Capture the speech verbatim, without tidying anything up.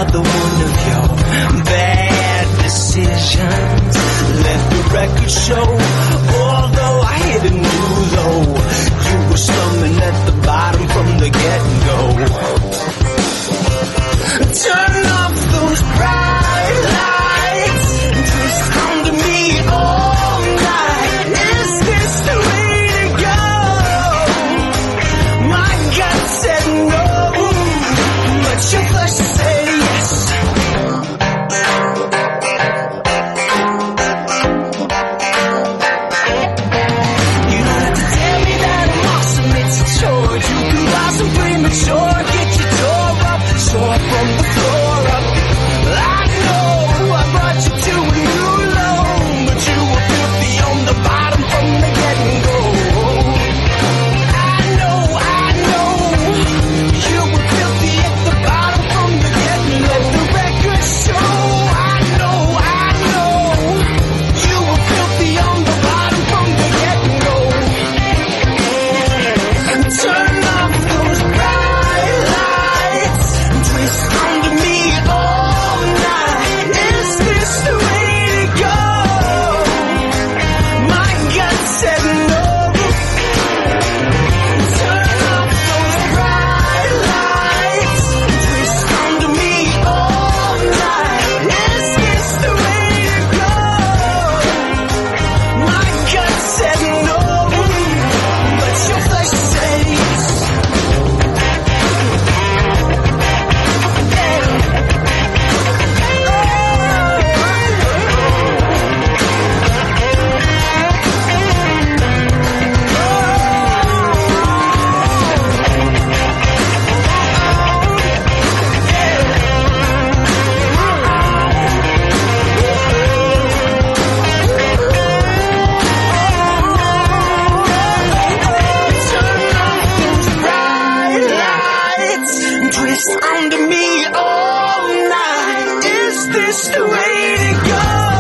another one of your bad decisions. Let the record show, although I hit a new low, you were slumming at the bottom from the get-go. Turn off those bright lights and twist onto me all night. Is this the way to go? My gut said no, but your flesh said yes. You don't have to tell me that I'm awesome, it's a chore. You can blossom premature, get your door up, shore from the floor up. I know I brought you to a new low, but you were filthy on the bottom from the get-go. I know, I know, you were filthy at the bottom from the get-go. Let the record show. I know, I know, you were filthy on the bottom from the get-go. And turn off those bright lights and twist onto me all night. Is this the way to go? My gut said no. Turn off those bright lights and twist onto me all night. Is this the way to go? My gut said no, but your flesh said yes. Turn off those bright lights and twist onto me all night. Is this the way to go?